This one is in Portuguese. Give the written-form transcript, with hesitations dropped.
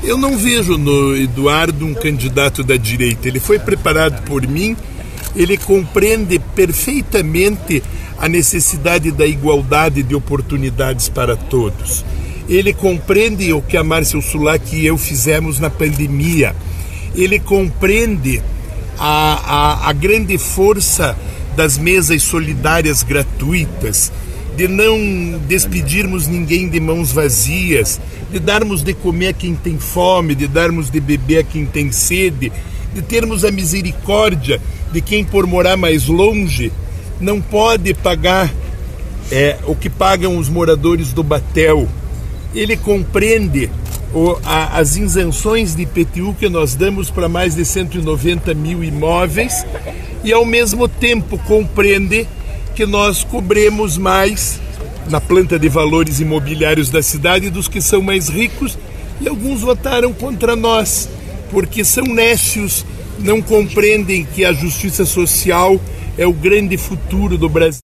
Eu não vejo no Eduardo um candidato da direita. Ele foi preparado por mim, ele compreende perfeitamente a necessidade da igualdade de oportunidades para todos. Ele compreende o que a Márcia Sulak e eu fizemos na pandemia. Ele compreende a grande força das mesas solidárias gratuitas, de não despedirmos ninguém de mãos vazias, de darmos de comer a quem tem fome, de darmos de beber a quem tem sede, de termos a misericórdia de quem, por morar mais longe, não pode pagar o que pagam os moradores do Batel. Ele compreende as isenções de IPTU que nós damos para mais de 190 mil imóveis e, ao mesmo tempo, compreende que nós cobremos mais na planta de valores imobiliários da cidade dos que são mais ricos, e alguns votaram contra nós, porque são nécios, não compreendem que a justiça social é o grande futuro do Brasil.